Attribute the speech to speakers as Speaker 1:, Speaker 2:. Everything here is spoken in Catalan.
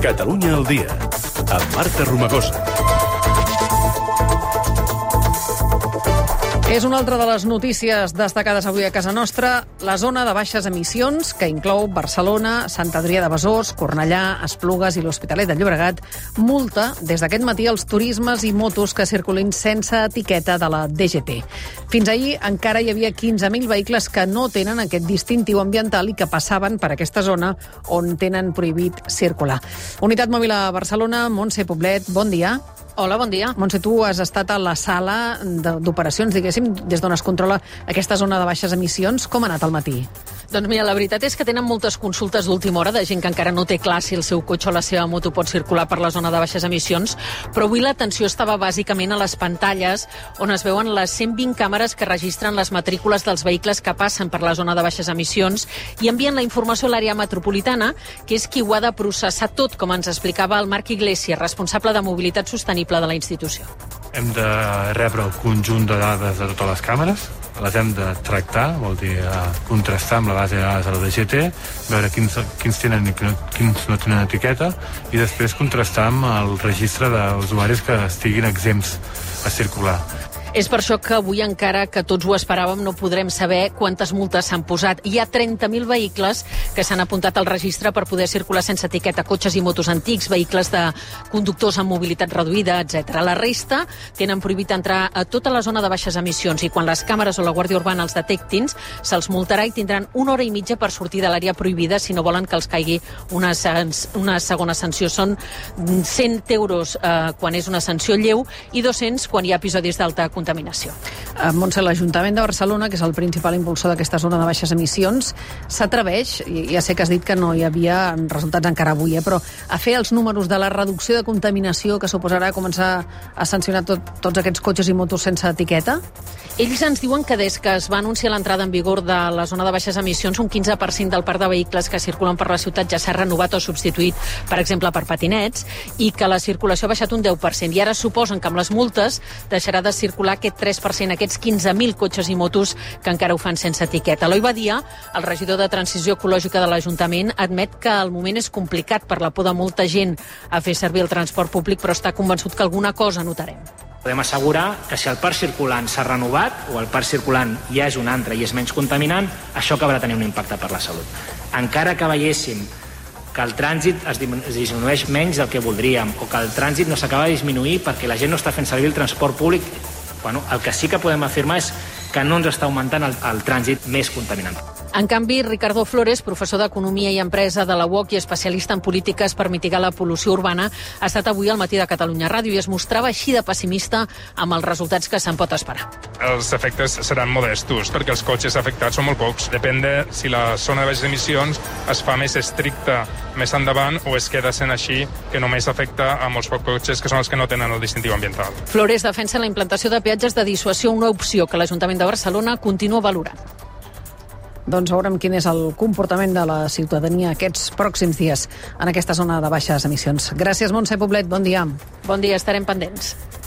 Speaker 1: Catalunya al dia, amb Marta Romagosa.
Speaker 2: És una altra de les notícies destacades avui a casa nostra, la zona de baixes emissions, que inclou Barcelona, Sant Adrià de Besòs, Cornellà, Esplugues i l'Hospitalet de Llobregat, multa des d'aquest matí els turismes i motos que circulin sense etiqueta de la DGT. Fins ahir encara hi havia 15.000 vehicles que no tenen aquest distintiu ambiental i que passaven per aquesta zona on tenen prohibit circular. Unitat Mòbil a Barcelona, Montse Poblet, bon dia.
Speaker 3: Hola, bon dia.
Speaker 2: Montse, tu has estat a la sala d'operacions, diguéssim, des d'on es controla aquesta zona de baixes emissions. Com ha anat al matí?
Speaker 3: Doncs mira, la veritat és que tenen moltes consultes d'última hora de gent que encara no té clar si el seu cotxe o la seva moto pot circular per la zona de baixes emissions, però avui l'atenció estava bàsicament a les pantalles on es veuen les 120 càmeres que registren les matrícules dels vehicles que passen per la zona de baixes emissions i envien la informació a l'àrea metropolitana, que és qui ho ha de processar tot, com ens explicava el Marc Iglesias, responsable de mobilitat sostenible de la institució.
Speaker 4: Hem de rebre el conjunt de dades de totes les càmeres, les hem de tractar, vol dir contrastar amb la base de dades de la DGT, veure quins tenen i quins no tenen etiqueta, i després contrastar amb el registre d'usuaris que estiguin exempts a circular.
Speaker 3: És per això que avui, encara que tots ho esperàvem, no podrem saber quantes multes s'han posat. Hi ha 30.000 vehicles que s'han apuntat al registre per poder circular sense etiqueta, cotxes i motos antics, vehicles de conductors amb mobilitat reduïda, etc. La resta tenen prohibit entrar a tota la zona de baixes emissions i quan les càmeres o la Guàrdia Urbana els detectin, se'ls multarà i tindran 1 hora i mitja per sortir de l'àrea prohibida si no volen que els caigui una segona sanció. Són 100 euros quan és una sanció lleu i 200 quan hi ha episodis d'alta contaminació.
Speaker 2: Montse, l'Ajuntament de Barcelona, que és el principal impulsor d'aquesta zona de baixes emissions, s'atreveix, ja sé que has dit que no hi havia resultats encara avui, però a fer els números de la reducció de contaminació que suposarà començar a sancionar tots aquests cotxes i motos sense etiqueta?
Speaker 3: Ells ens diuen que des que es va anunciar l'entrada en vigor de la zona de baixes emissions, un 15% del parc de vehicles que circulen per la ciutat ja s'ha renovat o substituït, per exemple, per patinets, i que la circulació ha baixat un 10%. I ara suposen que amb les multes deixarà de circular aquest 3%, aquests 15.000 cotxes i motos que encara ho fan sense etiqueta. Eloi Badia, el regidor de Transició Ecològica de l'Ajuntament, admet que el moment és complicat per la por de molta gent a fer servir el transport públic, però està convençut que alguna cosa notarem.
Speaker 5: Podem assegurar que si el parc circulant s'ha renovat o el parc circulant ja és un altre i és menys contaminant, això acabarà tenint un impacte per la salut. Encara que veiéssim que el trànsit es disminueix menys del que voldríem o que el trànsit no s'acaba de disminuir perquè la gent no està fent servir el transport públic, el que sí que podem afirmar és que no ens està augmentant el trànsit més contaminant.
Speaker 3: En canvi, Ricardo Flores, professor d'Economia i Empresa de la UOC i especialista en polítiques per mitigar la pol·lució urbana, ha estat avui al matí de Catalunya Ràdio i es mostrava així de pessimista amb els resultats que se'n pot esperar.
Speaker 6: Els efectes seran modestos, perquè els cotxes afectats són molt pocs. Depèn de si la zona de baixes emissions es fa més estricta més endavant o es queda sent així, que només afecta a molts pocs cotxes que són els que no tenen el distintiu ambiental.
Speaker 3: Flores defensa la implantació de peatges de dissuasió, una opció que l'Ajuntament de Barcelona continua valorant.
Speaker 2: Doncs veurem quin és el comportament de la ciutadania aquests pròxims dies en aquesta zona de baixes emissions. Gràcies, Montse Poblet. Bon dia.
Speaker 3: Bon dia, estarem pendents.